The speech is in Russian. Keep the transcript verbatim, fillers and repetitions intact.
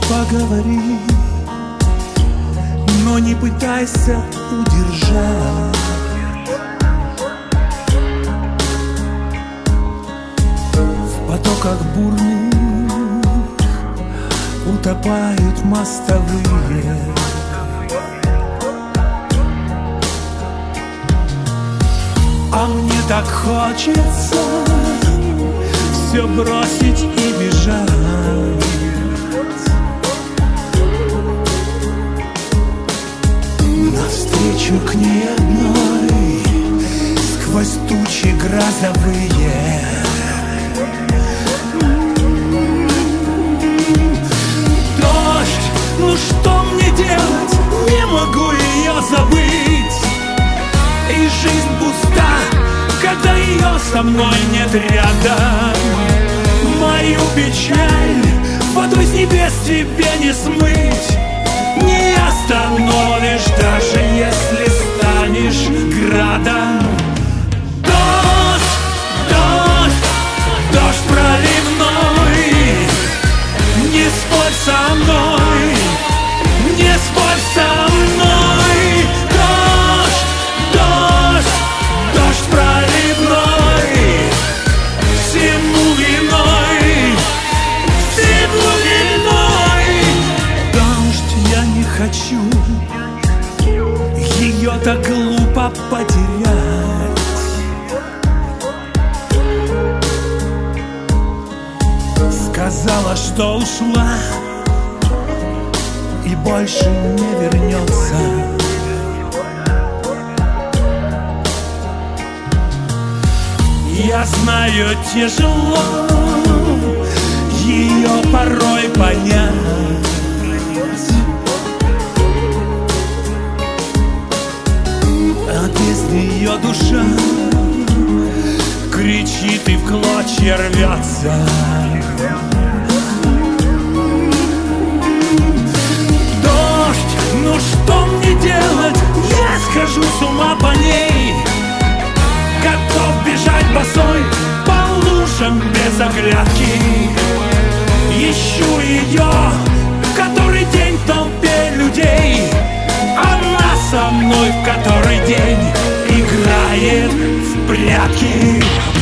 поговори, но не пытайся удержать. В потоках бурных утопают мостовые. А мне так хочется все бросить и бежать. Навстречу к ней одной сквозь тучи грозовые. Дождь, ну что мне делать? Не могу ее забыть. И жизнь пуста, когда ее со мной нет рядом. Мою печаль водой с небес тебе не смыть. Не остановишь, даже если станешь градом. Дождь, дождь, дождь проливной, не спорь со мной, не спорь со мной. Дождь, дождь, дождь проливной, всему виной, всему виной. Дождь, я не хочу ее так глупо потерять. Сказала, что ушла и больше не вернется. Я знаю, тяжело ее порой понять. А без нее душа кричит и в клочья рвется. Дождь, ну что мне делать? Я схожу с ума по ней. Готов бежать босой по лужам без оглядки. Ищу ее который день в толпе людей. Она со мной в который день играет в прятки.